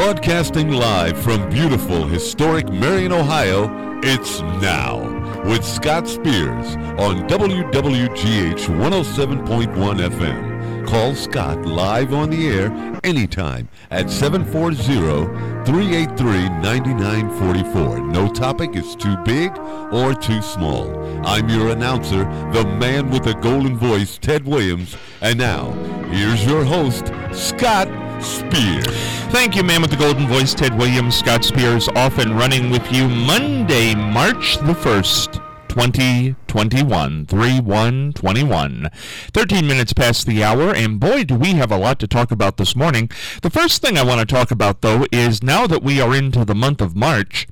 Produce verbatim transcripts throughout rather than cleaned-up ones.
Broadcasting live from beautiful, historic Marion, Ohio, it's Now with Scott Spears on W W G H one oh seven point one F M. Call Scott live on the air anytime at seven four zero, three eight three, nine nine four four. No topic is too big or too small. I'm your announcer, the man with the golden voice, Ted Williams. And now, here's your host, Scott Spears. Thank you, man with the golden voice, Ted Williams. Scott Spears off and running with you Monday, March the first, twenty twenty-one, three one twenty-one. thirteen minutes past the hour, and boy, do we have a lot to talk about this morning. The first thing I want to talk about, though, is now that we are into the month of March,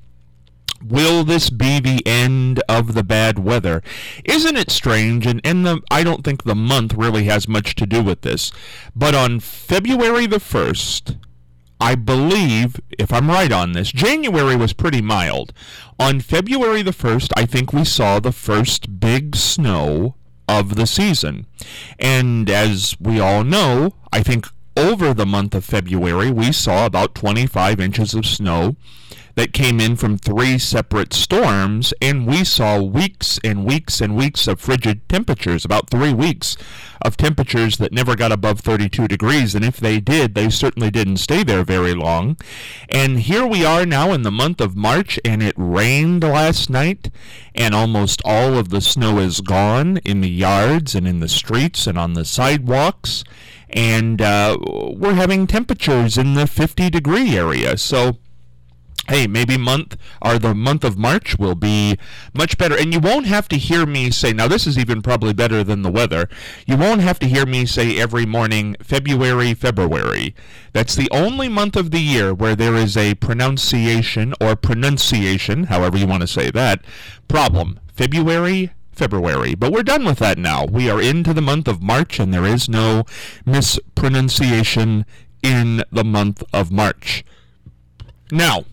will this be the end of the bad weather? Isn't it strange? And, and the, I don't think the month really has much to do with this. But on February the first, I believe, if I'm right on this, January was pretty mild. On February the first, I think we saw the first big snow of the season. And as we all know, I think over the month of February, we saw about twenty-five inches of snow that came in from three separate storms, and we saw weeks and weeks and weeks of frigid temperatures, about three weeks of temperatures that never got above thirty-two degrees, and if they did, they certainly didn't stay there very long. And here we are now in the month of March, and it rained last night, and almost all of the snow is gone in the yards and in the streets and on the sidewalks, and uh, we're having temperatures in the fifty degree area. So hey, maybe month or the month of March will be much better. And you won't have to hear me say, now this is even probably better than the weather, you won't have to hear me say every morning, February, February. That's the only month of the year where there is a pronunciation or pronunciation, however you want to say that, problem. February, February. But we're done with that now. We are into the month of March, and there is no mispronunciation in the month of March. Now,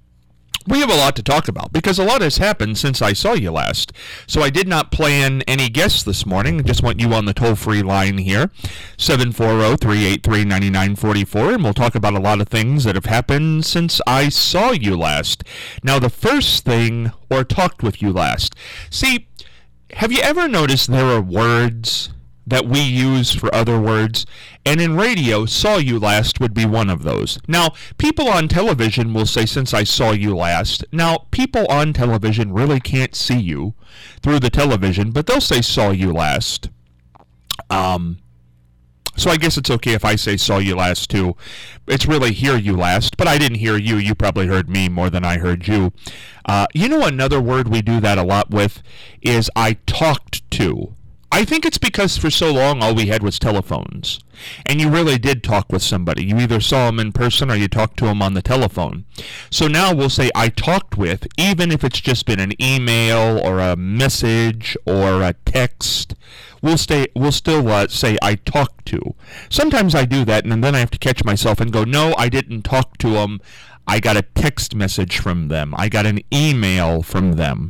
we have a lot to talk about because a lot has happened since I saw you last. So I did not plan any guests this morning. I just want you on the toll-free line here, seven four zero, three eight three, nine nine four four, and we'll talk about a lot of things that have happened since I saw you last. Now, the first thing, or talked with you last, see, have you ever noticed there are words that we use for other words? And in radio, saw you last would be one of those. Now, people on television will say, since I saw you last. Now, people on television really can't see you through the television, but they'll say, saw you last. Um, so I guess it's okay if I say, saw you last, too. It's really hear you last, but I didn't hear you. You probably heard me more than I heard you. Uh, you know, another word we do that a lot with is I talked to. I think it's because for so long all we had was telephones, and you really did talk with somebody. You either saw them in person or you talked to them on the telephone. So now we'll say I talked with, even if it's just been an email or a message or a text. We'll stay. We'll still uh, say I talked to. Sometimes I do that, and then I have to catch myself and go, no, I didn't talk to them. I got a text message from them. I got an email from them.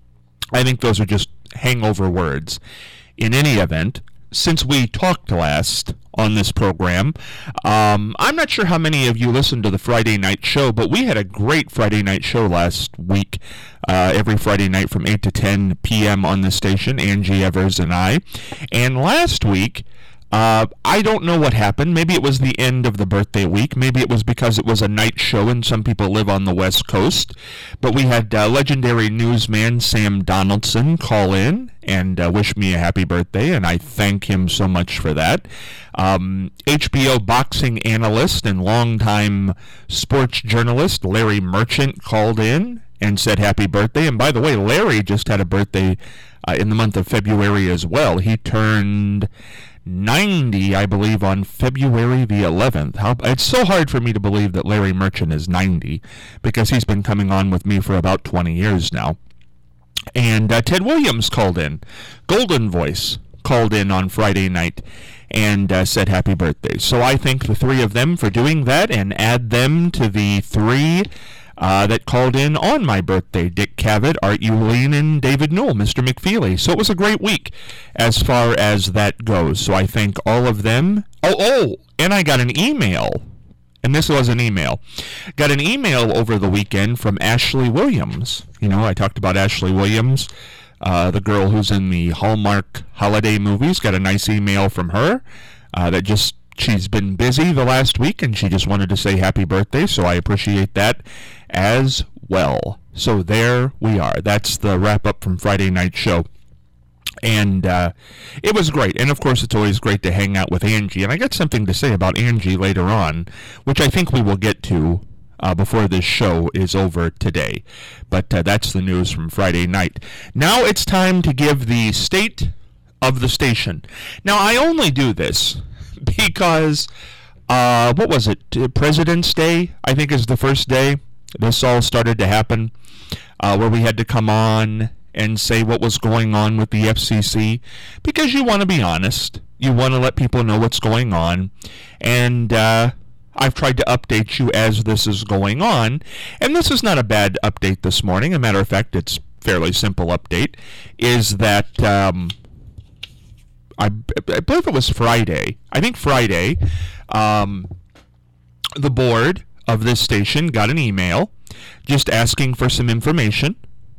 I think those are just hangover words. In any event, since we talked last on this program, um, I'm not sure how many of you listened to the Friday night show, but we had a great Friday night show last week, uh, every Friday night from eight to ten p.m. on the station, Angie Evers and I. And last week, Uh, I don't know what happened. Maybe it was the end of the birthday week. Maybe it was because it was a night show and some people live on the West Coast. But we had uh, legendary newsman Sam Donaldson call in and uh, wish me a happy birthday, and I thank him so much for that. Um, H B O boxing analyst and longtime sports journalist Larry Merchant called in and said happy birthday. And by the way, Larry just had a birthday uh, in the month of February as well. He turned ninety, I believe, on February the eleventh. How, it's so hard for me to believe that Larry Merchant is ninety because he's been coming on with me for about twenty years now. And uh, Ted Williams called in. Golden Voice called in on Friday night and uh, said happy birthday. So I thank the three of them for doing that and add them to the three Uh, that called in on my birthday: Dick Cavett, Art Uline, and David Newell, Mister McFeely. So it was a great week as far as that goes. So I thank all of them. Oh, oh, and I got an email And this was an email. Got an email over the weekend from Ashley Williams. You know, I talked about Ashley Williams, uh, the girl who's in the Hallmark holiday movies. Got a nice email from her uh, that just, she's been busy the last week, and she just wanted to say happy birthday, so I appreciate that as well. So there we are. That's the wrap-up from Friday night show. And uh, it was great. And, of course, it's always great to hang out with Angie. And I got something to say about Angie later on, which I think we will get to uh, before this show is over today. But uh, that's the news from Friday night. Now it's time to give the state of the station. Now, I only do this because, uh, what was it, President's Day, I think is the first day this all started to happen, uh, where we had to come on and say what was going on with the F C C, because you want to be honest. You want to let people know what's going on. And uh, I've tried to update you as this is going on. And this is not a bad update this morning. As a matter of fact, it's a fairly simple update, is that um, I, I believe it was Friday. I think Friday, um, the board of this station got an email just asking for some information.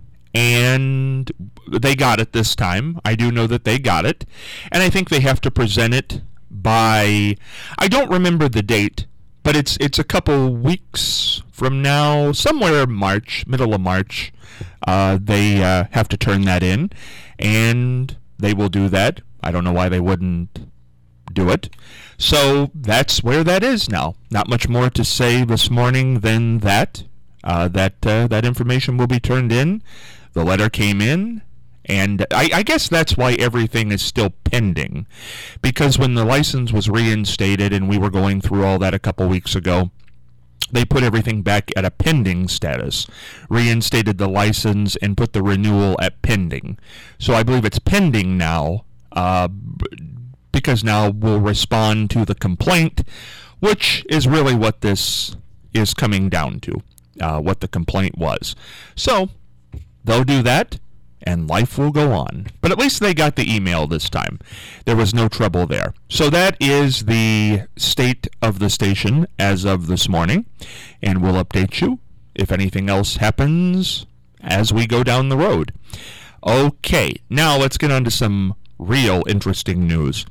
And they got it this time. I do know that they got it. And I think they have to present it by, I don't remember the date, but it's it's a couple weeks from now, somewhere in March, middle of March. Uh, they uh, have to turn that in, and they will do that. I don't know why they wouldn't do it. So that's where that is now. Not much more to say this morning than that. Uh, that uh, that information will be turned in. The letter came in, and I, I guess that's why everything is still pending, because when the license was reinstated and we were going through all that a couple weeks ago, they put everything back at a pending status, reinstated the license, and put the renewal at pending. So I believe it's pending now, uh, because now we'll respond to the complaint, which is really what this is coming down to, uh, what the complaint was. So they'll do that, and life will go on. But at least they got the email this time. There was no trouble there. So that is the state of the station as of this morning, and we'll update you if anything else happens as we go down the road. Okay, now let's get on to some real interesting news.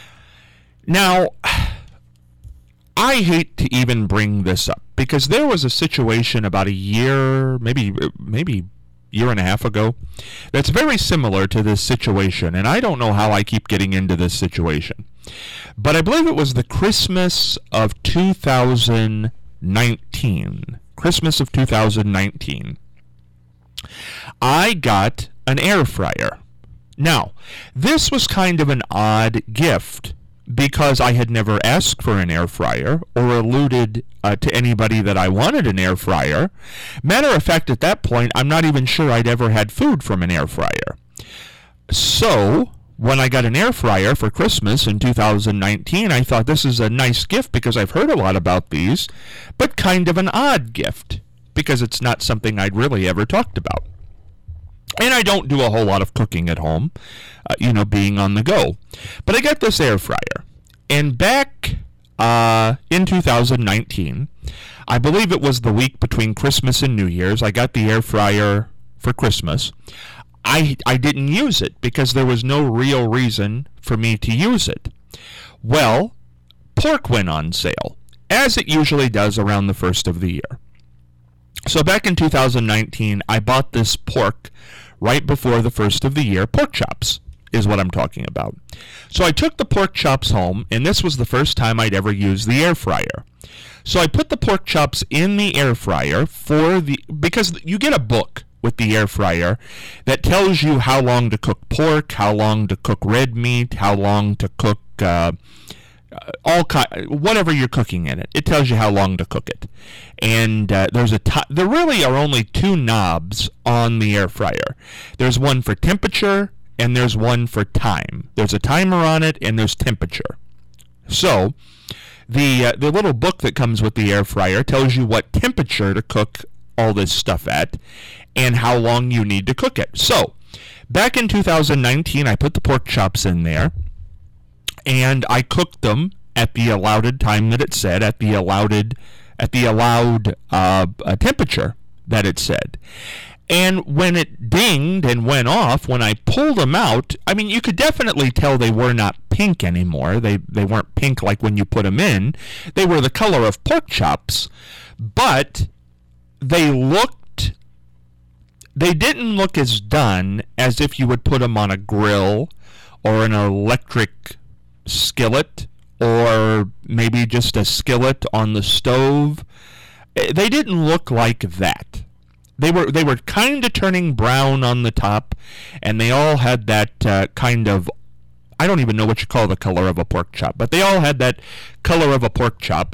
Now, I hate to even bring this up, because there was a situation about a year, maybe maybe year and a half ago, that's very similar to this situation, and I don't know how I keep getting into this situation. But I believe it was the Christmas of two thousand nineteen. Christmas of two thousand nineteen. I got an air fryer. Now, this was kind of an odd gift, because I had never asked for an air fryer or alluded uh, to anybody that I wanted an air fryer. Matter of fact, at that point, I'm not even sure I'd ever had food from an air fryer. So, when I got an air fryer for Christmas in two thousand nineteen, I thought this is a nice gift because I've heard a lot about these, but kind of an odd gift because it's not something I'd really ever talked about. And I don't do a whole lot of cooking at home, uh, you know, being on the go. But I got this air fryer. And back uh, in two thousand nineteen, I believe it was the week between Christmas and New Year's, I got the air fryer for Christmas. I, I didn't use it because there was no real reason for me to use it. Well, pork went on sale, as it usually does around the first of the year. So back in two thousand nineteen, I bought this pork right before the first of the year. Pork chops is what I'm talking about. So I took the pork chops home, and this was the first time I'd ever used the air fryer. So I put the pork chops in the air fryer for the, because you get a book with the air fryer that tells you how long to cook pork, how long to cook red meat, how long to cook uh, all kind, whatever you're cooking in it. It tells you how long to cook it. And uh, there's a t- there really are only two knobs on the air fryer. There's one for temperature and there's one for time. There's a timer on it and there's temperature. So the uh, the little book that comes with the air fryer tells you what temperature to cook all this stuff at and how long you need to cook it. So back in two thousand nineteen, I put the pork chops in there, and I cooked them at the allowed time that it said, at the allowed at the allowed uh, uh, temperature that it said. And when it dinged and went off, when I pulled them out, I mean, you could definitely tell they were not pink anymore. They they weren't pink like when you put them in. They were the color of pork chops, but they looked, they didn't look as done as if you would put them on a grill or an electric skillet or maybe just a skillet on the stove. They didn't look like that. They were they were kind of turning brown on the top, and they all had that uh, kind of, I don't even know what you call the color of a pork chop, but they all had that color of a pork chop.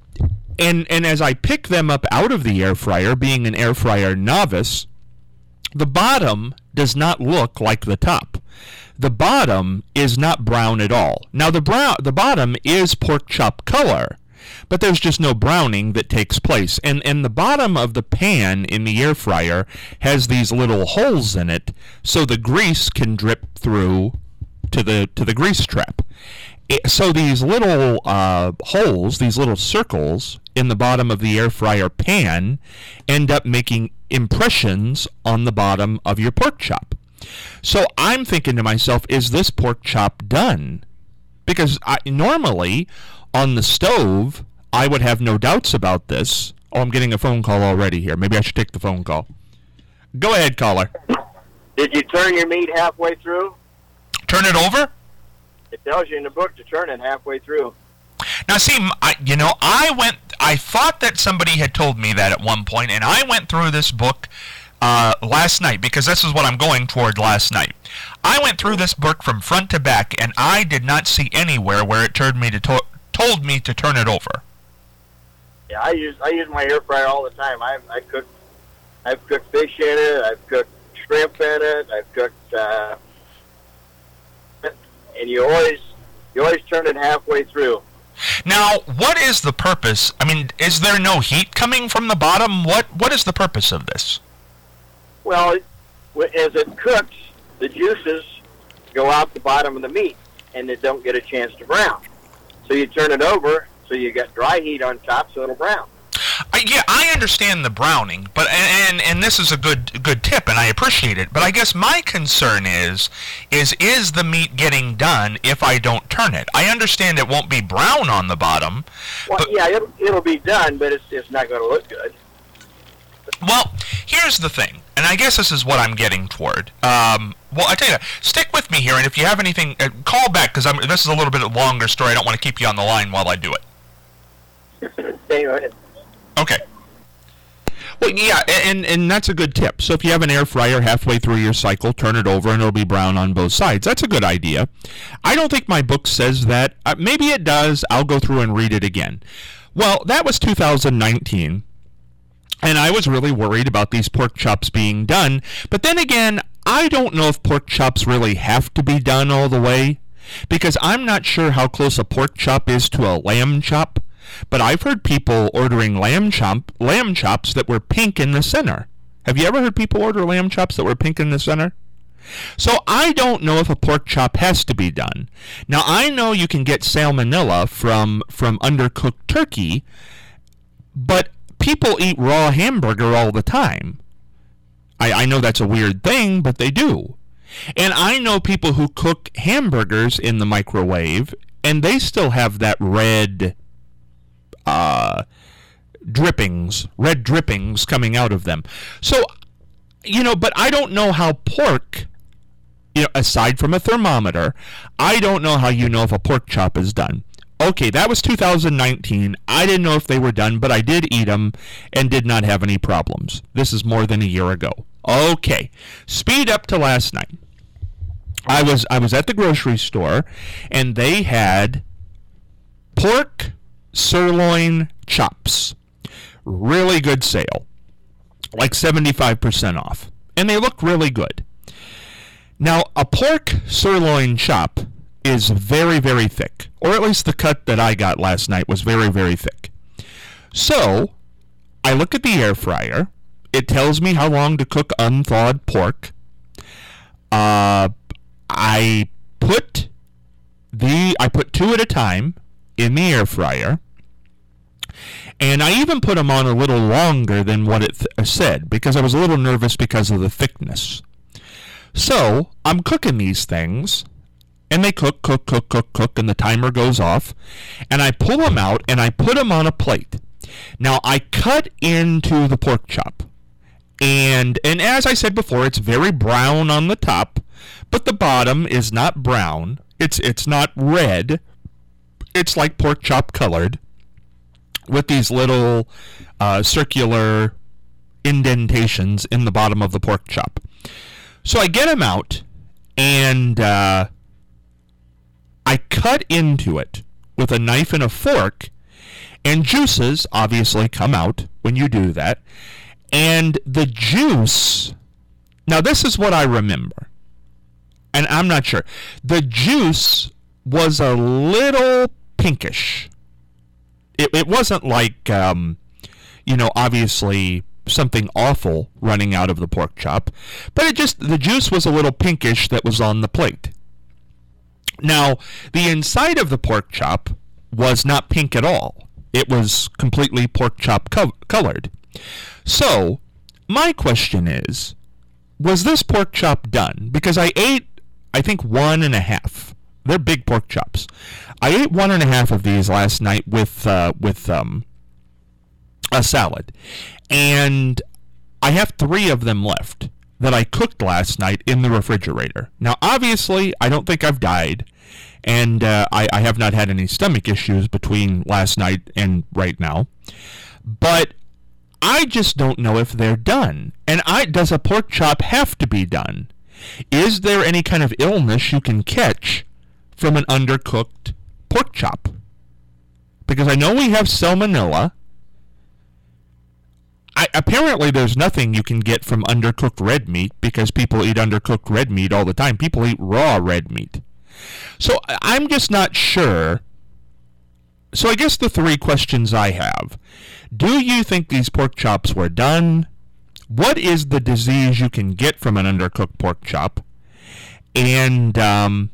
And and as I picked them up out of the air fryer, being an air fryer novice, the bottom does not look like the top. The bottom is not brown at all. Now the brown the bottom is pork chop color, but there's just no browning that takes place. And and the bottom of the pan in the air fryer has these little holes in it, so the grease can drip through to the to the grease trap. It, so these little uh, holes, these little circles in the bottom of the air fryer pan end up making impressions on the bottom of your pork chop. So I'm thinking to myself, is this pork chop done? Because I, normally on the stove, I would have no doubts about this. Oh, I'm getting a phone call already here. Maybe I should take the phone call. Go ahead, caller. Did you turn your meat halfway through? Turn it over? It tells you in the book to turn it halfway through. Now, see, I, you know, I went, I thought that somebody had told me that at one point, and I went through this book uh, last night, because this is what I'm going toward last night. I went through this book from front to back, and I did not see anywhere where it told me to, to told me to turn it over. Yeah, I use I use my air fryer all the time. I I cook, I've cooked fish in it. I've cooked shrimp in it. I've cooked, uh, and you always you always turn it halfway through. Now, what is the purpose? I mean, is there no heat coming from the bottom? What what is the purpose of this? Well, as it cooks, the juices go out the bottom of the meat, and they don't get a chance to brown. So you turn it over, so you get dry heat on top, so it'll brown. Uh, yeah, I understand the browning, but and and this is a good good tip, and I appreciate it. But I guess my concern is is is the meat getting done if I don't turn it? I understand it won't be brown on the bottom. Well, but, yeah, it'll, it'll be done, but it's it's not going to look good. Well, here's the thing, and I guess this is what I'm getting toward. Um, well, I tell you, stick with me here, and if you have anything, uh, call back, because this is a little bit longer story. I don't want to keep you on the line while I do it. Stay ahead. Okay. Well, yeah, and, and that's a good tip. So if you have an air fryer halfway through your cycle, turn it over and it'll be brown on both sides. That's a good idea. I don't think my book says that. Uh, maybe it does. I'll go through and read it again. Well, that was two thousand nineteen, and I was really worried about these pork chops being done. But then again, I don't know if pork chops really have to be done all the way, because I'm not sure how close a pork chop is to a lamb chop. But I've heard people ordering lamb chop, lamb chops that were pink in the center. Have you ever heard people order lamb chops that were pink in the center? So I don't know if a pork chop has to be done. Now, I know you can get salmonella from, from undercooked turkey, but people eat raw hamburger all the time. I, I know that's a weird thing, but they do. And I know people who cook hamburgers in the microwave, and they still have that red Uh, drippings, red drippings coming out of them. So, you know, but I don't know how pork, you know, aside from a thermometer, I don't know how you know if a pork chop is done. Okay, that was two thousand nineteen. I didn't know if they were done, but I did eat them and did not have any problems. This is more than a year ago. Okay, speed up to last night. I was I was at the grocery store, and they had pork sirloin chops. Really good sale. Like seventy-five percent off. And they look really good. Now, a pork sirloin chop is very, very thick. Or at least the cut that I got last night was very, very thick. So, I look at the air fryer. It tells me how long to cook unthawed pork. Uh, I put the I put two at a time in the air fryer. And I even put them on a little longer than what it th- said, because I was a little nervous because of the thickness. So I'm cooking these things, and they cook, cook, cook, cook, cook, and the timer goes off. And I pull them out, and I put them on a plate. Now, I cut into the pork chop. And and as I said before, it's very brown on the top, but the bottom is not brown. It's it's not red. It's like pork chop colored, with these little uh, circular indentations in the bottom of the pork chop. So I get them out, and uh, I cut into it with a knife and a fork, and juices obviously come out when you do that. And the juice, now this is what I remember, and I'm not sure. The juice was a little pinkish. It, it wasn't like, um, you know, obviously something awful running out of the pork chop, but it just, the juice was a little pinkish that was on the plate. Now, the inside of the pork chop was not pink at all. It was completely pork chop co- colored. So, my question is, was this pork chop done? Because I ate, I think, one and a half. They're big pork chops. I ate one and a half of these last night with uh, with um, a salad, and I have three of them left that I cooked last night in the refrigerator. Now, obviously, I don't think I've died, and uh, I, I have not had any stomach issues between last night and right now, but I just don't know if they're done. And I does a pork chop have to be done? Is there any kind of illness you can catch from an undercooked pork chop? Because I know we have salmonella. I, apparently there's nothing you can get from undercooked red meat, because people eat undercooked red meat all the time. People eat raw red meat. So I'm just not sure. So I guess the three questions I have: do you think these pork chops were done? What is the disease you can get from an undercooked pork chop? And um,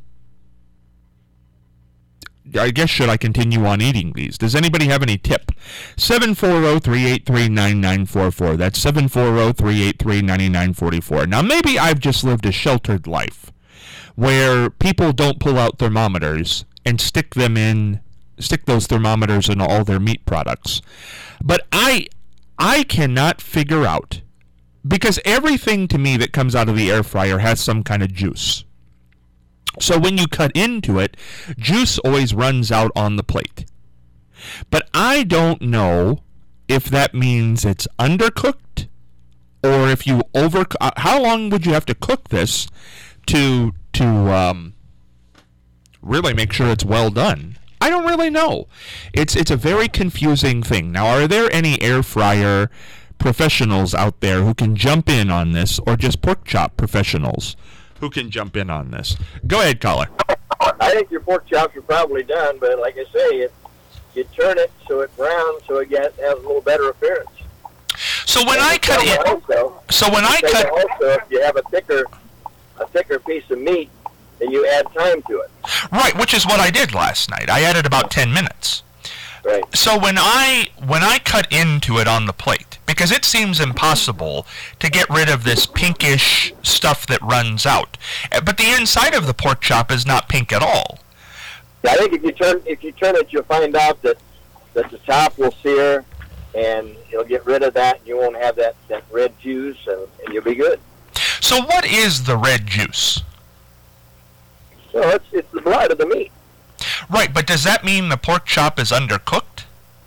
I guess, should I continue on eating these? Does anybody have any tip? seven four zero, three eight three, nine nine four four. That's seven four zero, three eight three, nine nine four four. Now, maybe I've just lived a sheltered life where people don't pull out thermometers and stick them in, stick those thermometers in all their meat products. But I, I cannot figure out, because everything to me that comes out of the air fryer has some kind of juice. So when you cut into it, juice always runs out on the plate. But I don't know if that means it's undercooked, or if you over. How long would you have to cook this to to um, really make sure it's well done? I don't really know. It's it's a very confusing thing. Now, are there any air fryer professionals out there who can jump in on this, or just pork chop professionals who can jump in on this? Go ahead, caller. I think your pork chops are probably done, but like I say, it, you turn it so it browns, so it gets, has a little better appearance. So when and I cut it, also, so when I cut, also, if you have a thicker, a thicker piece of meat, then you add time to it. Right, which is what I did last night. I added about ten minutes. Right. So when I when I cut into it on the plate, because it seems impossible to get rid of this pinkish stuff that runs out, but the inside of the pork chop is not pink at all. Yeah, I think if you turn if you turn it, you'll find out that that the top will sear, and you'll get rid of that. And you won't have that, that red juice, and, and you'll be good. So what is the red juice? So it's it's the blood of the meat. Right, but does that mean the pork chop is undercooked?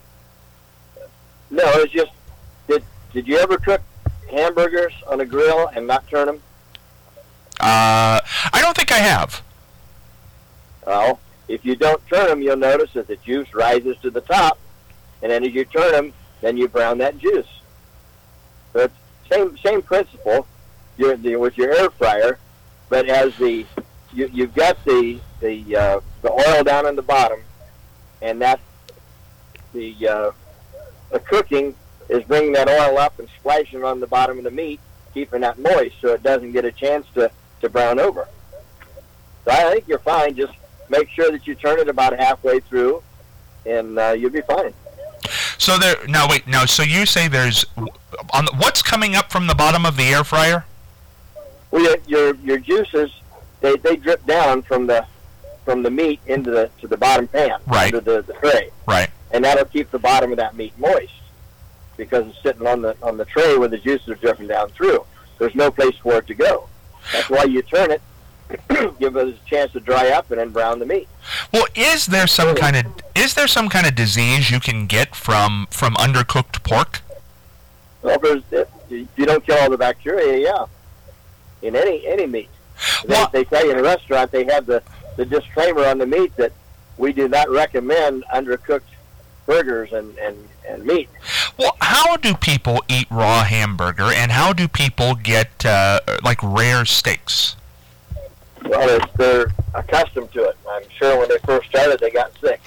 No, it's just, did did you ever cook hamburgers on a grill and not turn them? Uh, I don't think I have. Well, if you don't turn them, you'll notice that the juice rises to the top, and then as you turn them, then you brown that juice. So it's same same principle you're, the, with your air fryer, but as the you, you've got the the uh, the oil down in the bottom, and that the uh, the cooking is bringing that oil up and splashing on the bottom of the meat, keeping that moist so it doesn't get a chance to, to brown over. So I think you're fine. Just make sure that you turn it about halfway through, and uh, you'll be fine. So there. Now wait. Now, so you say there's on the, what's coming up from the bottom of the air fryer? Well, your your, your juices they, they drip down from the from the meat into the to the bottom pan, right, into the, the tray, right, and that'll keep the bottom of that meat moist because it's sitting on the on the tray where the juices are dripping down through. There's no place for it to go. That's why you turn it, give it a chance to dry up, and then brown the meat. Well, is there some kind of is there some kind of disease you can get from from undercooked pork? Well, if, there's, if you don't kill all the bacteria, yeah, in any any meat. Well, they, they tell you in a restaurant they have the, the disclaimer on the meat that we do not recommend undercooked burgers and, and, and meat. Well, how do people eat raw hamburger, and how do people get uh, like rare steaks? Well, they're, they're accustomed to it. I'm sure when they first started, they got sick.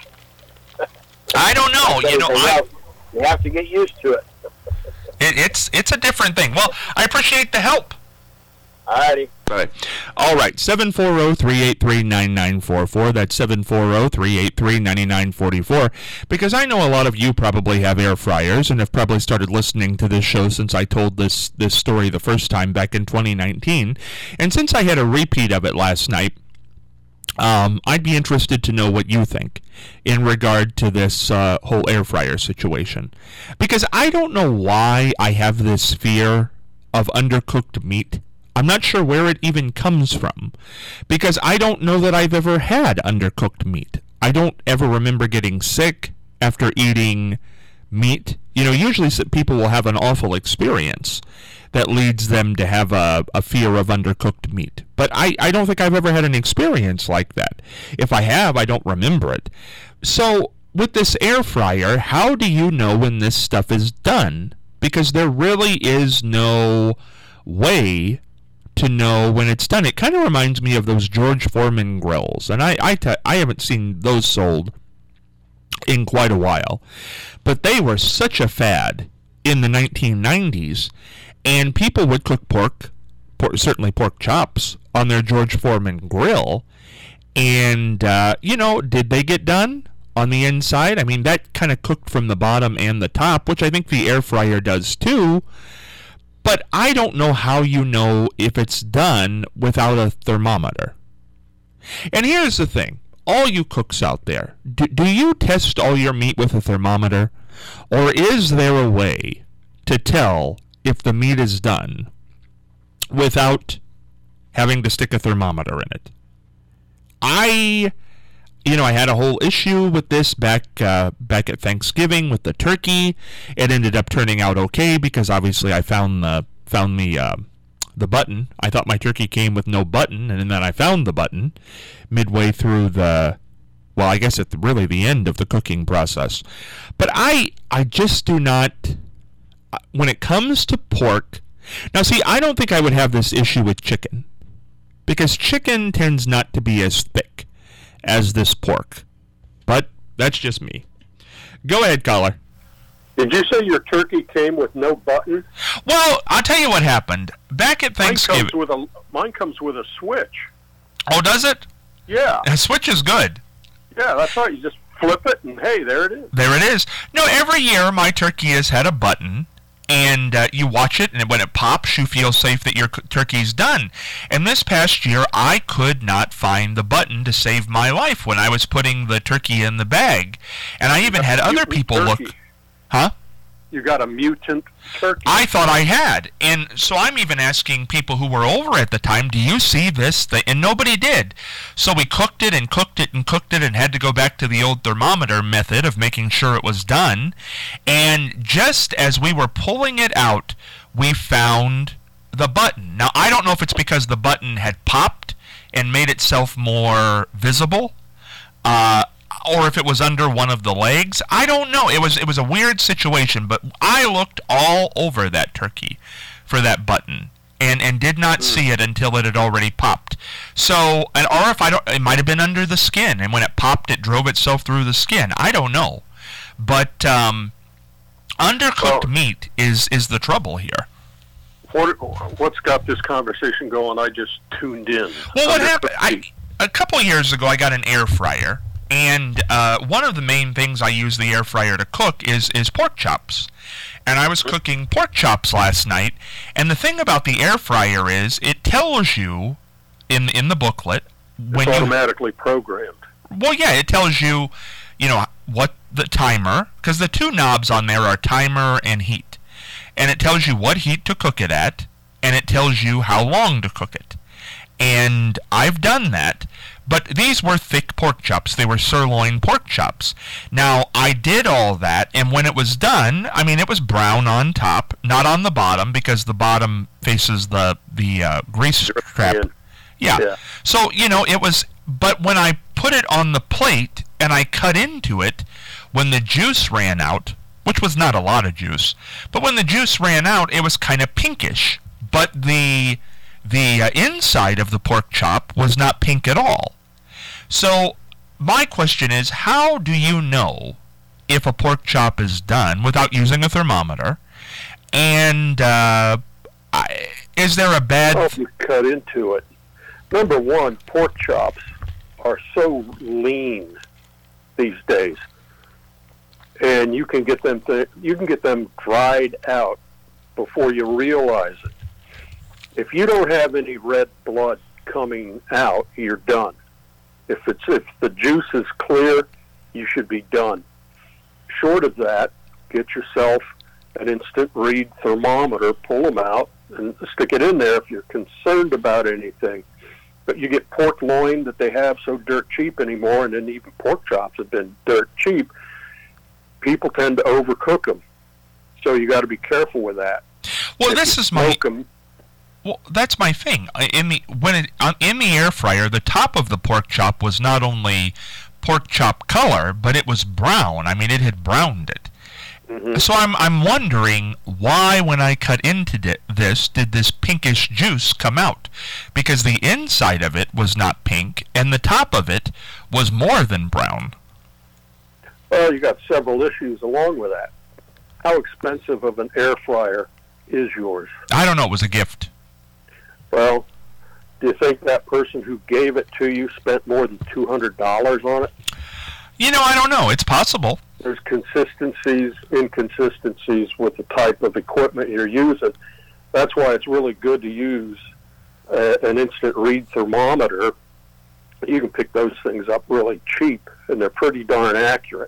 I don't know. You know, you I, have, you have to get used to it. it. It's it's a different thing. Well, I appreciate the help. All righty. All right. All right. seven four zero, three eight three, nine nine four four. That's seven four zero, three eight three, nine nine four four. Because I know a lot of you probably have air fryers and have probably started listening to this show since I told this, this story the first time back in twenty nineteen. And since I had a repeat of it last night, um, I'd be interested to know what you think in regard to this uh, whole air fryer situation. Because I don't know why I have this fear of undercooked meat. I'm not sure where it even comes from, because I don't know that I've ever had undercooked meat. I don't ever remember getting sick after eating meat. You know, usually people will have an awful experience that leads them to have a, a fear of undercooked meat. But I, I don't think I've ever had an experience like that. If I have, I don't remember it. So with this air fryer, how do you know when this stuff is done? Because there really is no way to know when it's done. It kind of reminds me of those George Foreman grills, and I I, t- I haven't seen those sold in quite a while, but they were such a fad in the nineteen nineties, and people would cook pork, pork certainly pork chops, on their George Foreman grill, and uh, you know, did they get done on the inside? I mean, that kind of cooked from the bottom and the top, which I think the air fryer does too. But I don't know how you know if it's done without a thermometer. And here's the thing. All you cooks out there, do, do you test all your meat with a thermometer? Or is there a way to tell if the meat is done without having to stick a thermometer in it? I, you know, I had a whole issue with this back uh, back at Thanksgiving with the turkey. It ended up turning out okay because obviously I found the found the uh, the button. I thought my turkey came with no button, and then I found the button midway through the, well, I guess at the, really the end of the cooking process. But I I just do not, when it comes to pork. Now, see, I don't think I would have this issue with chicken, because chicken tends not to be as thick as this pork. But that's just me. Go ahead, caller. Did you say your turkey came with no button? Well, I'll tell you what happened. Back at Thanksgiving... Mine comes with a, mine comes with a switch. Oh, does it? Yeah. A switch is good. Yeah, that's right. You just flip it, and hey, there it is. There it is. No, every year my turkey has had a button, and uh, you watch it, and when it pops, you feel safe that your c- turkey's done. And this past year, I could not find the button to save my life when I was putting the turkey in the bag. And I even had other people turkey. look... Huh? You got a mutant turkey. I thought I had. And so I'm even asking people who were over at the time, do you see this thing? And nobody did. So we cooked it and cooked it and cooked it and had to go back to the old thermometer method of making sure it was done. And just as we were pulling it out, we found the button. Now, I don't know if it's because the button had popped and made itself more visible, uh, or if it was under one of the legs. I don't know. It was it was a weird situation, but I looked all over that turkey for that button and, and did not mm. see it until it had already popped. So, and or if I don't, it might have been under the skin, and when it popped, it drove itself through the skin. I don't know, but um, undercooked well, meat is is the trouble here. What what's got this conversation going? I just tuned in. Well, what happened? I a couple years ago, I got an air fryer. And uh, one of the main things I use the air fryer to cook is, is pork chops. And I was cooking pork chops last night, and the thing about the air fryer is it tells you in in the booklet when it's you automatically programmed. Well, yeah, it tells you, you know, what the timer, because the two knobs on there are timer and heat. And it tells you what heat to cook it at, and it tells you how long to cook it. And I've done that, but these were thick pork chops. They were sirloin pork chops. Now, I did all that, and when it was done, I mean, it was brown on top, not on the bottom, because the bottom faces the, the uh, grease trap. Yeah. yeah. So, you know, it was, but when I put it on the plate and I cut into it, when the juice ran out, which was not a lot of juice, but when the juice ran out, it was kind of pinkish. But the the uh, inside of the pork chop was not pink at all. So my question is, how do you know if a pork chop is done without using a thermometer? And uh, I, is there a bad... Well, if you cut into it, number one, pork chops are so lean these days, and you can get them th- you can get them dried out before you realize it. If you don't have any red blood coming out, you're done. If it's if the juice is clear, you should be done. Short of that, get yourself an instant read thermometer, pull them out, and stick it in there if you're concerned about anything. But you get pork loin that they have so dirt cheap anymore, and then even pork chops have been dirt cheap. People tend to overcook them, so you got to be careful with that. Well, if this is my them, well, that's my thing. In the when it in the air fryer, the top of the pork chop was not only pork chop color, but it was brown. I mean, it had browned it. Mm-hmm. So I'm I'm wondering why, when I cut into di- this, did this pinkish juice come out? Because the inside of it was not pink, and the top of it was more than brown. Well, you got several issues along with that. How expensive of an air fryer is yours? I don't know. It was a gift. Well, do you think that person who gave it to you spent more than two hundred dollars on it? You know, I don't know. It's possible. There's consistencies, inconsistencies with the type of equipment you're using. That's why it's really good to use uh, an instant read thermometer. You can pick those things up really cheap, and they're pretty darn accurate.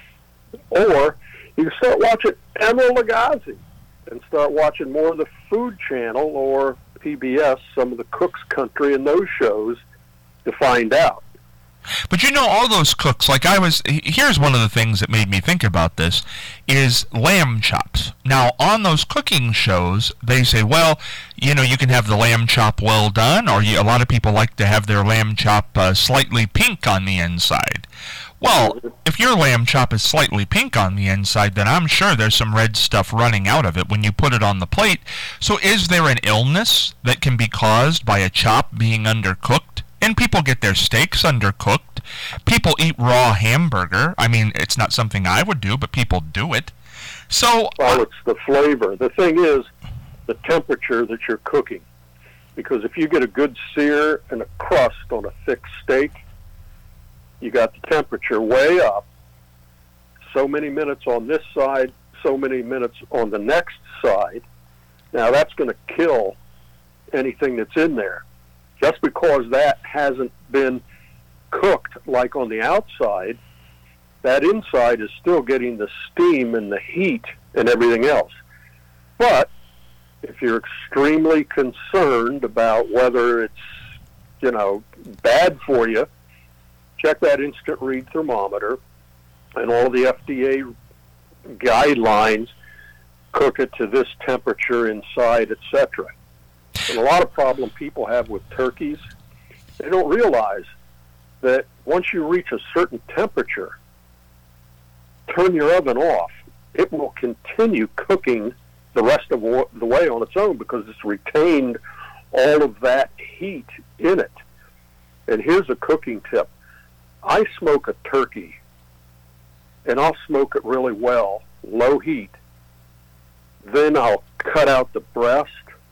Or you can start watching Emeril Lagasse and start watching more of the Food Channel or P B S, some of the Cook's Country and those shows to find out. But you know, all those cooks, like I was, here's one of the things that made me think about this, is lamb chops. Now, on those cooking shows, they say, well, you know, you can have the lamb chop well done, or you, a lot of people like to have their lamb chop uh, slightly pink on the inside. Well, if your lamb chop is slightly pink on the inside, then I'm sure there's some red stuff running out of it when you put it on the plate. So is there an illness that can be caused by a chop being undercooked? And people get their steaks undercooked. People eat raw hamburger. I mean, it's not something I would do, but people do it. So, well, it's the flavor. The thing is the temperature that you're cooking. Because if you get a good sear and a crust on a thick steak, you got the temperature way up. So many minutes on this side, so many minutes on the next side. Now, that's going to kill anything that's in there. Just because that hasn't been cooked like on the outside, that inside is still getting the steam and the heat and everything else. But if you're extremely concerned about whether it's, you know, bad for you, check that instant read thermometer, and all the F D A guidelines cook it to this temperature inside, et cetera. And a lot of problem people have with turkeys, they don't realize that once you reach a certain temperature, turn your oven off. It will continue cooking the rest of the way on its own because it's retained all of that heat in it. And here's a cooking tip. I smoke a turkey, and I'll smoke it really well, low heat. Then I'll cut out the breast,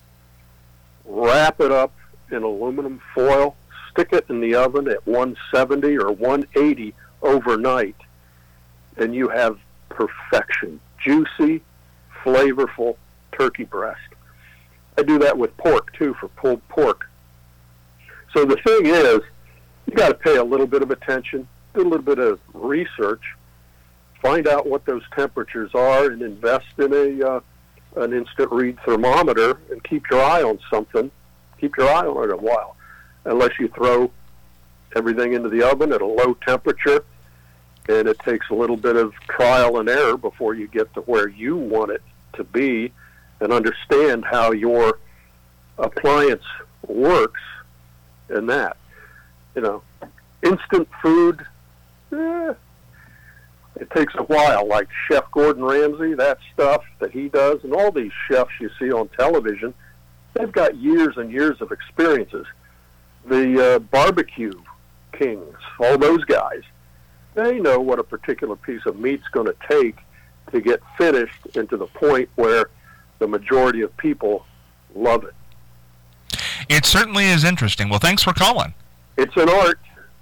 wrap it up in aluminum foil, stick it in the oven at one seventy or one eighty overnight, and you have perfection. Juicy, flavorful turkey breast. I do that with pork, too, for pulled pork. So the thing is, you got to pay a little bit of attention, do a little bit of research, find out what those temperatures are, and invest in a uh, an instant read thermometer, and keep your eye on something. Keep your eye on it a while, unless you throw everything into the oven at a low temperature, and it takes a little bit of trial and error before you get to where you want it to be and understand how your appliance works and that. You know, instant food, eh, it takes a while, like Chef Gordon Ramsay, that stuff that he does, and all these chefs you see on television, they've got years and years of experiences. The uh, barbecue kings, all those guys, they know what a particular piece of meat's going to take to get finished and to the point where the majority of people love it. It certainly is interesting. Well, thanks for calling. It's an art.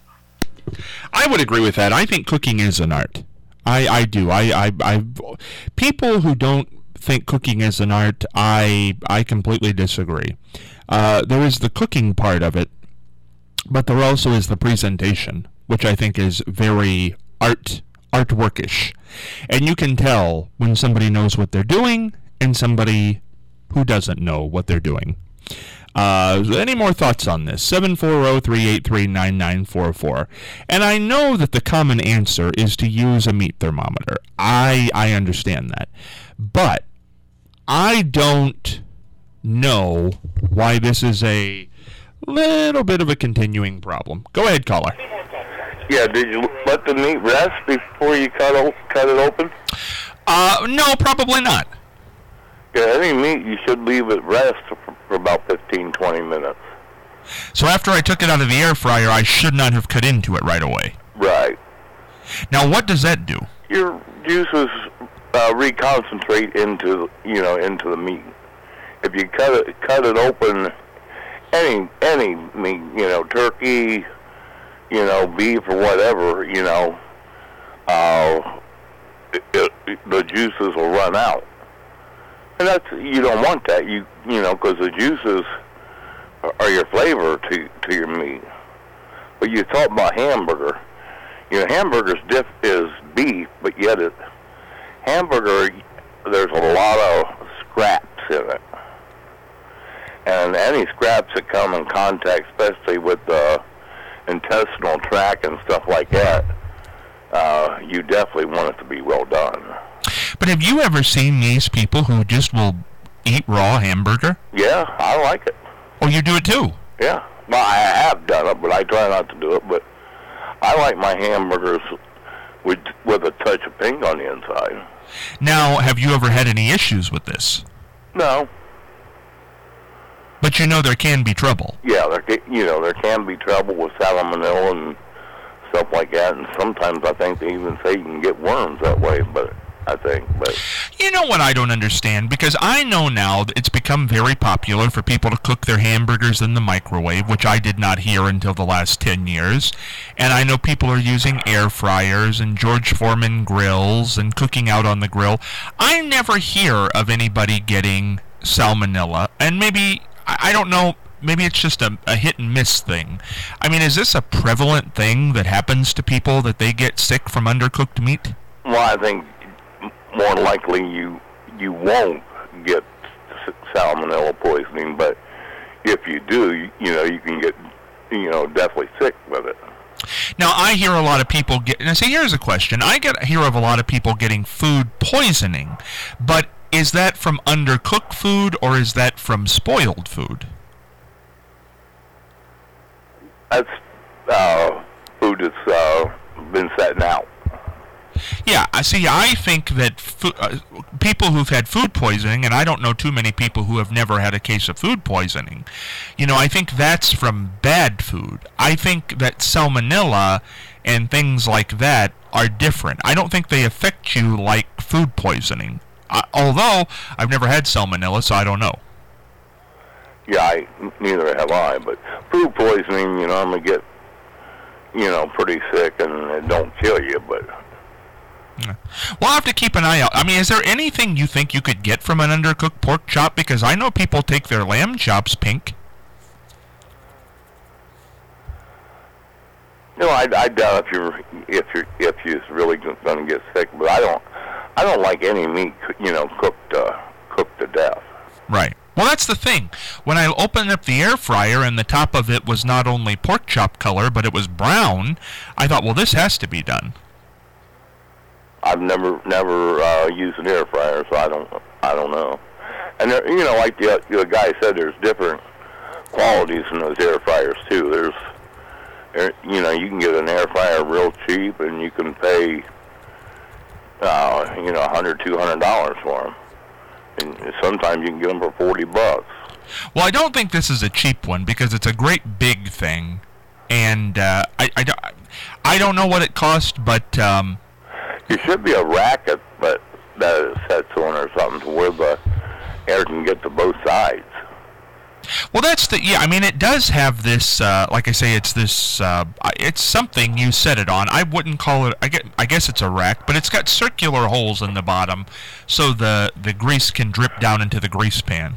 I would agree with that. I think cooking is an art. I, I do. I, I, I, people who don't think cooking is an art, I, I completely disagree. Uh, there is the cooking part of it, but there also is the presentation, which I think is very art, artworkish. And you can tell when somebody knows what they're doing and somebody who doesn't know what they're doing. Uh, any more thoughts on this? seven four zero, three eight three, nine nine four four. And I know that the common answer is to use a meat thermometer. I I understand that. But I don't know why this is a little bit of a continuing problem. Go ahead, caller. Yeah, did you let the meat rest before you cut, o- cut it open? Uh, no, probably not. Yeah, any meat, you should leave it rest for, for about fifteen, twenty minutes. So after I took it out of the air fryer, I should not have cut into it right away. Right. Now, what does that do? Your juices uh, reconcentrate into, you know, into the meat. If you cut it, cut it open, any any meat, you know, turkey, you know, beef or whatever, you know, uh, it, it, the juices will run out. And that's, you don't want that, you you know, because the juices are your flavor to to your meat. But you talk about hamburger. You know, hamburger's diff is beef, but yet it hamburger, there's a lot of scraps in it. And any scraps that come in contact, especially with the intestinal tract and stuff like that, uh, you definitely want it to be well done. But have you ever seen these people who just will eat raw hamburger? Yeah, I like it. Oh, you do it too? Yeah. Well, I have done it, but I try not to do it. But I like my hamburgers with with a touch of pink on the inside. Now, have you ever had any issues with this? No. But you know there can be trouble. Yeah, there ca- you know there can be trouble with salmonella and stuff like that, and sometimes I think they even say you can get worms that way. But I think, but you know what I don't understand? Because I know now that it's become very popular for people to cook their hamburgers in the microwave, which I did not hear until the last ten years. And I know people are using air fryers and George Foreman grills and cooking out on the grill. I never hear of anybody getting salmonella, and maybe, I don't know, maybe it's just a, a hit and miss thing. I mean, is this a prevalent thing that happens to people, that they get sick from undercooked meat? well, I think more likely you you won't get salmonella poisoning, but if you do, you, you know, you can get, you know, definitely sick with it. Now, I hear a lot of people get, and I say, here's a question. I get hear of a lot of people getting food poisoning, but is that from undercooked food or is that from spoiled food? That's uh, food that's uh, been setting out. Yeah, I see. I think that fo- uh, people who've had food poisoning, and I don't know too many people who have never had a case of food poisoning, you know, I think that's from bad food. I think that salmonella and things like that are different. I don't think they affect you like food poisoning. Uh, although, I've never had salmonella, so I don't know. Yeah, I, neither have I, but food poisoning, you normally get, you know, pretty thick and it don't kill you, but... Yeah. Well, I'll have to keep an eye out. I mean, is there anything you think you could get from an undercooked pork chop? Because I know people take their lamb chops pink. No, I, I doubt if you're if you're if you're really going to get sick. But I don't I don't like any meat, you know, cooked uh, cooked to death. Right. Well, that's the thing. When I opened up the air fryer and the top of it was not only pork chop color, but it was brown, I thought, well, this has to be done. I've never never uh, used an air fryer, so I don't I don't know. And there, you know, like the the guy said, there's different qualities in those air fryers too. There's You know, you can get an air fryer real cheap, and you can pay, uh, you know, a hundred, two hundred dollars for them. And sometimes you can get them for forty bucks. Well, I don't think this is a cheap one because it's a great big thing, and uh, I, I, don't, I don't know what it cost, but um, it should be a racket, but that it sets on or something to where the air can get to both sides. Well, that's the, yeah, I mean, it does have this, uh, like I say, it's this, uh, it's something you set it on. I wouldn't call it, I, get, I guess it's a rack, but it's got circular holes in the bottom so the, the grease can drip down into the grease pan.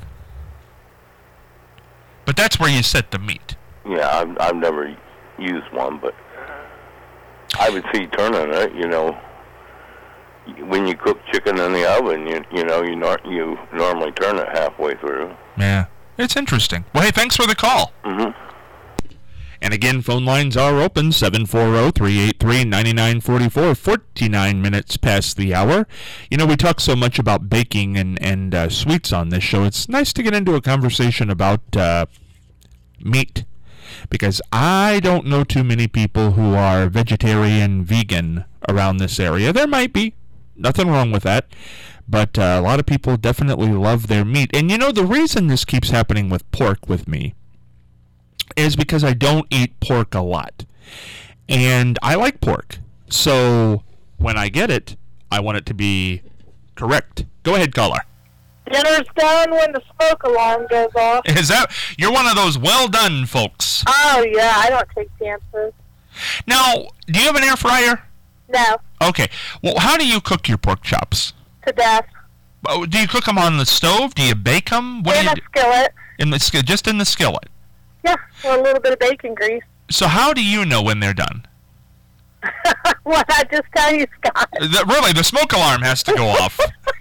But that's where you set the meat. Yeah, I've, I've never used one, but I would see turning it, you know. When you cook chicken in the oven, you you know, you, nor- you normally turn it halfway through. Yeah. It's interesting. Well, hey, thanks for the call. Mm-hmm. And again, phone lines are open, seven four zero, three eight three, nine nine four four, forty-nine minutes past the hour. You know, we talk so much about baking and, and uh, sweets on this show. It's nice to get into a conversation about uh, meat, because I don't know too many people who are vegetarian, vegan around this area. There might be. Nothing wrong with that. But uh, a lot of people definitely love their meat. And you know, the reason this keeps happening with pork with me is because I don't eat pork a lot. And I like pork. So when I get it, I want it to be correct. Go ahead, caller. Dinner's done when the smoke alarm goes off. Is that, you're one of those well done folks. Oh, yeah, I don't take chances. Now, do you have an air fryer? No. Okay. Well, how do you cook your pork chops? To death. Oh, do you cook them on the stove? Do you bake them? What in do you a do? skillet. In the skillet, just in the skillet. Yeah, with a little bit of bacon grease. So how do you know when they're done? What I just tell you, Scott. The, really, the smoke alarm has to go off.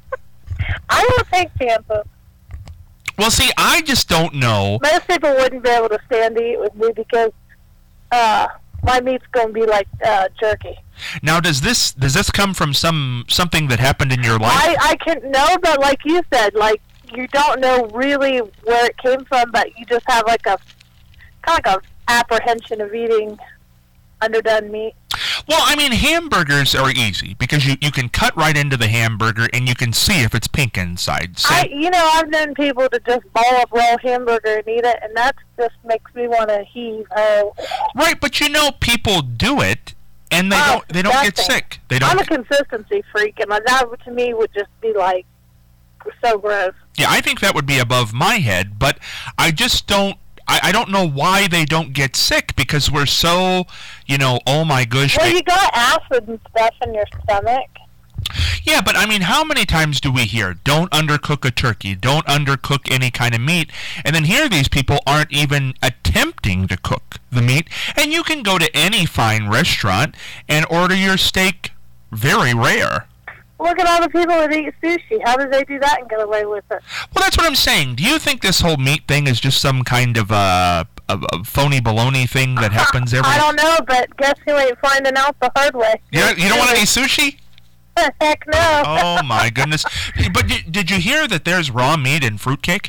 I don't take chances. Well, see, I just don't know. Most people wouldn't be able to stand to eat with me because uh, my meat's going to be like uh, jerky. Now, does this does this come from some something that happened in your life? I, I can know, but like you said, like you don't know really where it came from, but you just have like a kind of like a apprehension of eating underdone meat. Well, I mean, hamburgers are easy because you, you can cut right into the hamburger and you can see if it's pink inside. So, I, you know, I've known people to just ball up raw hamburger and eat it, and that just makes me want to heave. Oh. Right, but you know, people do it, and they Oh, don't they don't get nothing. sick. They don't. I'm a consistency freak, and that to me would just be like so gross. Yeah, I think that would be above my head, but I just don't. I, I don't know why they don't get sick because we're so, you know, oh my gosh. Well, I- you got acid and stuff in your stomach. Yeah, but I mean, how many times do we hear, don't undercook a turkey, don't undercook any kind of meat, and then here these people aren't even attempting to cook the meat, and you can go to any fine restaurant and order your steak very rare. Look at all the people that eat sushi. How do they do that and get away with it? Well, that's what I'm saying. Do you think this whole meat thing is just some kind of uh, a, a phony baloney thing that happens every... I don't know, but guess who ain't finding out the hard way? You don't, you don't want any sushi? Heck no. Oh, my goodness. But did, did you hear that there's raw meat in fruitcake?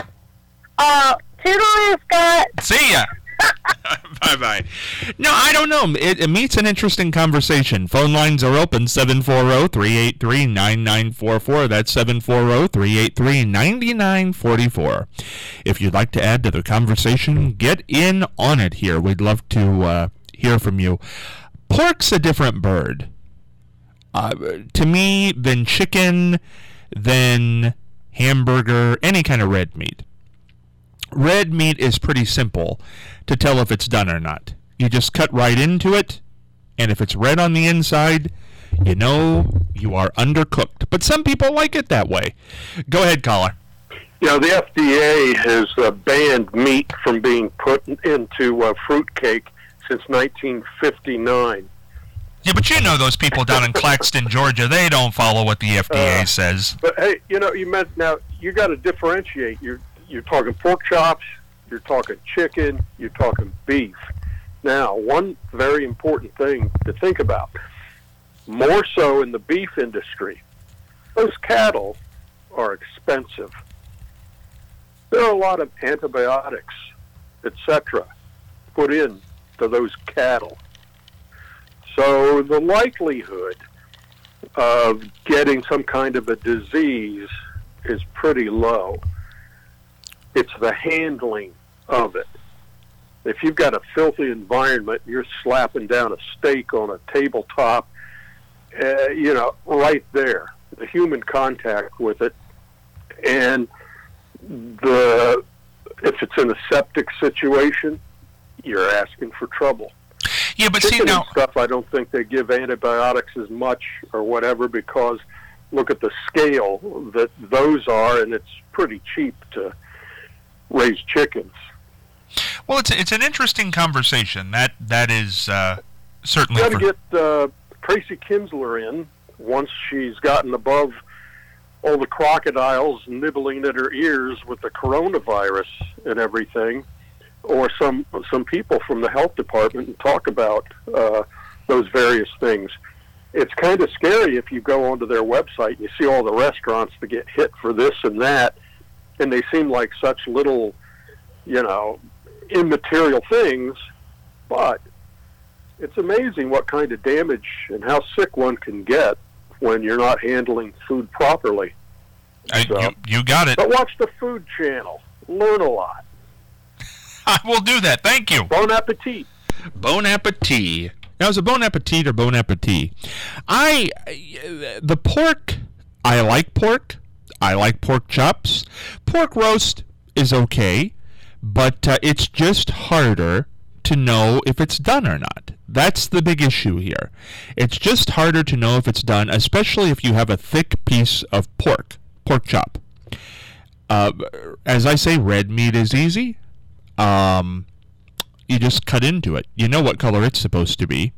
Uh, toodaloo, Scott. See ya. Bye-bye. No, I don't know. It, it meets an interesting conversation. Phone lines are open, seven four zero, three eight three, nine nine four four. That's seven four zero, three eight three, nine nine four four. If you'd like to add to the conversation, get in on it here. We'd love to uh, hear from you. Pork's a different bird. Uh, to me, than chicken, than hamburger, any kind of red meat. Red meat is pretty simple to tell if it's done or not. You just cut right into it, and if it's red on the inside, you know you are undercooked. But some people like it that way. Go ahead, caller. You know, the F D A has uh, banned meat from being put into uh, fruitcake since nineteen fifty-nine. Yeah, but you know those people down in Claxton, Georgia, they don't follow what the F D A uh, says. But hey, you know, you meant now you got to differentiate. You're you're talking pork chops, you're talking chicken, you're talking beef. Now, one very important thing to think about, more so in the beef industry, those cattle are expensive. There are a lot of antibiotics, et cetera, put in to those cattle. So the likelihood of getting some kind of a disease is pretty low. It's the handling of it. If you've got a filthy environment, you're slapping down a steak on a tabletop, uh, you know, right there, the human contact with it, and the if it's in a septic situation, you're asking for trouble. Yeah, but Chicken see now, and stuff, I don't think they give antibiotics as much or whatever, because look at the scale that those are, and it's pretty cheap to raise chickens. well, it's it's an interesting conversation. That that is uh, certainly. Got to For, get uh, Tracy Kinsler in once she's gotten above all the crocodiles nibbling at her ears with the coronavirus and everything, or some some people from the health department, and talk about uh, those various things. It's kind of scary if you go onto their website and you see all the restaurants that get hit for this and that, and they seem like such little, you know, immaterial things, but it's amazing what kind of damage and how sick one can get when you're not handling food properly. I, So- you, you got it. But watch the Food Channel. Learn a lot. I will do that. Thank you. Bon appetit. Bon appetit. Now, is it bon appetit or bon appetit? I, the pork, I like pork. I like pork chops. Pork roast is okay, but uh, it's just harder to know if it's done or not. That's the big issue here. It's just harder to know if it's done, especially if you have a thick piece of pork, pork chop. Uh, as I say, red meat is easy. Um, you just cut into it. You know what color it's supposed to be.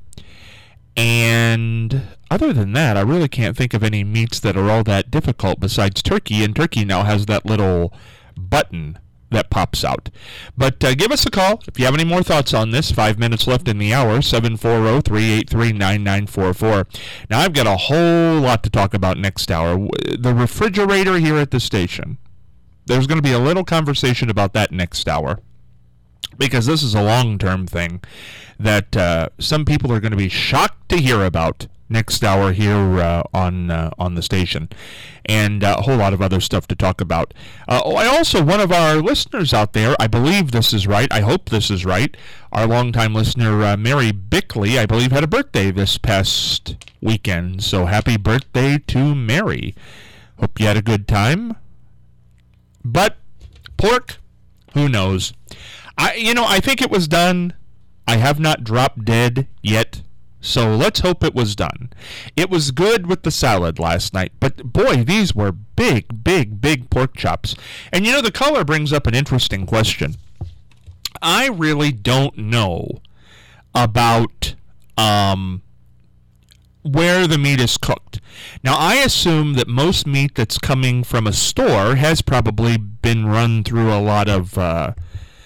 And other than that, I really can't think of any meats that are all that difficult besides turkey, and turkey now has that little button that pops out. But uh, give us a call if you have any more thoughts on this. Five minutes left in the hour, seven four zero, three eight three, nine nine four four. Now, I've got a whole lot to talk about next hour. The refrigerator here at the station. There's going to be a little conversation about that next hour, because this is a long-term thing that uh, some people are going to be shocked to hear about next hour here uh, on uh, on the station, and uh, a whole lot of other stuff to talk about. Uh, oh, I also, one of our listeners out there, I believe this is right, I hope this is right, our longtime listener, uh, Mary Bickley, I believe had a birthday this past weekend, so happy birthday to Mary. Hope you had a good time. But pork, who knows? I, you know, I think it was done. I have not dropped dead yet, so let's hope it was done. It was good with the salad last night, but boy, these were big, big, big pork chops. And you know, the color brings up an interesting question. I really don't know about um, where the meat is cooked. Now, I assume that most meat that's coming from a store has probably been run through a lot of uh,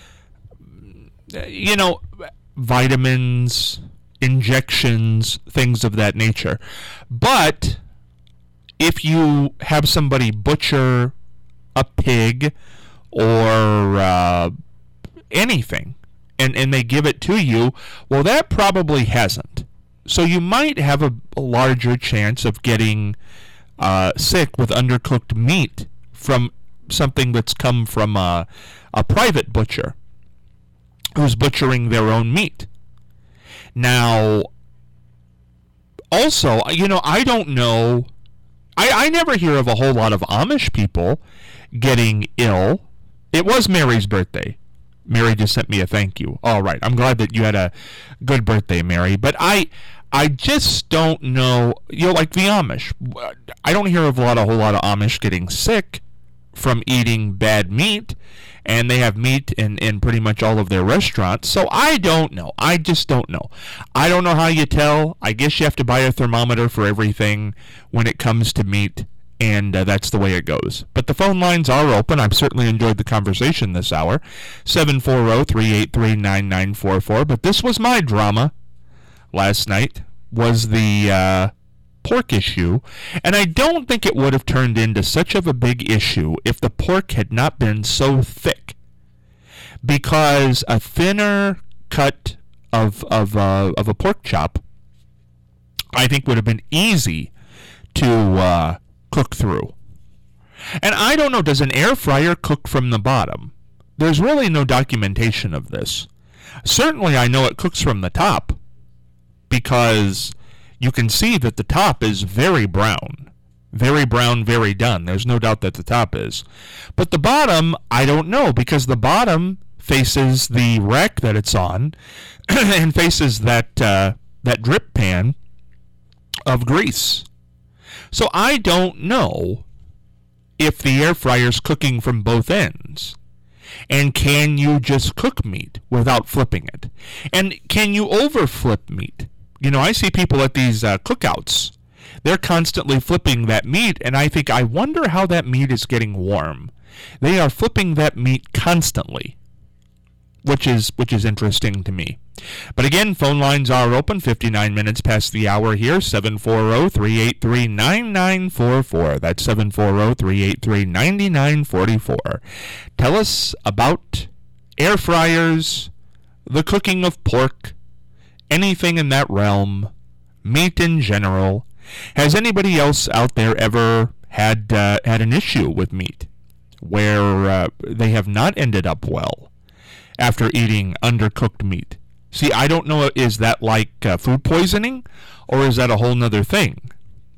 you know, vitamins, injections, things of that nature. But if you have somebody butcher a pig or uh, anything, and, and they give it to you, well, that probably hasn't. So you might have a, a larger chance of getting uh, sick with undercooked meat from something that's come from a, a private butcher who's butchering their own meat. Now, also, you know, I don't know, I, I never hear of a whole lot of Amish people getting ill. It was Mary's birthday. Mary just sent me a thank you. All right. I'm glad that you had a good birthday, Mary. But I I just don't know, you know, like the Amish. I don't hear of a lot, a whole lot of Amish getting sick from eating bad meat, and they have meat in, in pretty much all of their restaurants. So I don't know. I just don't know. I don't know how you tell. I guess you have to buy a thermometer for everything when it comes to meat, and uh, that's the way it goes. But the phone lines are open. I've certainly enjoyed the conversation this hour. seven four zero, three eight three, nine nine four four. But this was my drama last night, was the uh, pork issue. And I don't think it would have turned into such of a big issue if the pork had not been so thick. Because a thinner cut of, of, uh, of a pork chop, I think would have been easy to uh, cook through. And I don't know, does an air fryer cook from the bottom? There's really no documentation of this. Certainly I know it cooks from the top, because you can see that the top is very brown. Very brown, very done. There's no doubt that the top is. But the bottom, I don't know, because the bottom faces the rack that it's on and faces that uh, that drip pan of grease. So I don't know if the air fryer's cooking from both ends. And can you just cook meat without flipping it? And can you overflip meat? You know, I see people at these uh, cookouts. They're constantly flipping that meat, and I think, I wonder how that meat is getting warm. They are flipping that meat constantly, which is which is interesting to me. But again, phone lines are open, fifty-nine minutes past the hour here, seven four zero, three eight three, nine nine four four. That's seven four zero, three eight three, nine nine four four. Tell us about air fryers, the cooking of pork, anything in that realm, meat in general. Has anybody else out there ever had uh, had an issue with meat where uh, they have not ended up well after eating undercooked meat? See, I don't know, is that like uh, food poisoning, or is that a whole nother thing?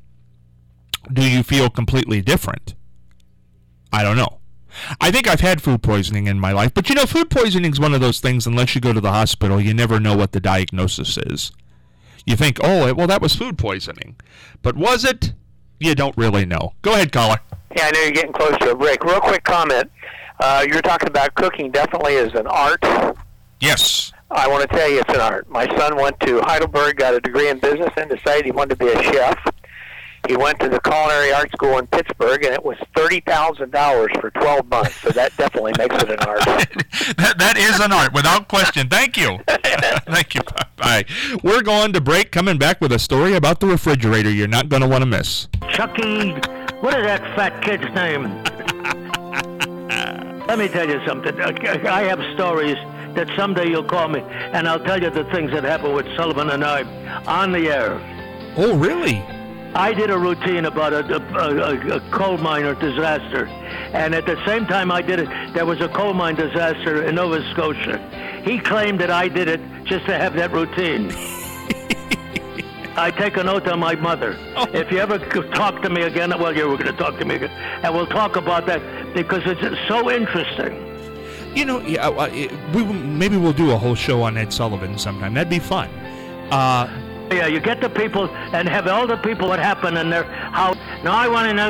Do you feel completely different? I don't know. I think I've had food poisoning in my life, but you know, food poisoning is one of those things, unless you go to the hospital, you never know what the diagnosis is. You think, oh, well, that was food poisoning. But was it? You don't really know. Go ahead, caller. Yeah, I know you're getting close to a break. Real quick comment. Uh, you're talking about cooking definitely as an art. Yes. I want to tell you it's an art. My son went to Heidelberg, got a degree in business, and decided he wanted to be a chef. He went to the Culinary Art School in Pittsburgh, and it was thirty thousand dollars for twelve months. So that definitely makes it an art. that, that is an art, without question. Thank you. Thank you. Bye. We're going to break, coming back with a story about the refrigerator you're not going to want to miss. Chucky, what is that fat kid's name? Let me tell you something. I have stories that someday you'll call me, and I'll tell you the things that happened with Sullivan and I on the air. Oh, really? I did a routine about a, a, a, a coal miner disaster, and at the same time I did it, there was a coal mine disaster in Nova Scotia. He claimed that I did it just to have that routine. I take an oath on my mother. Oh. If you ever talk to me again, well, you were going to talk to me again, and we'll talk about that because it's so interesting. You know, yeah, uh, we maybe we'll do a whole show on Ed Sullivan sometime. That'd be fun. Uh, yeah, you get the people and have all the people what happened in there. How now I want to know.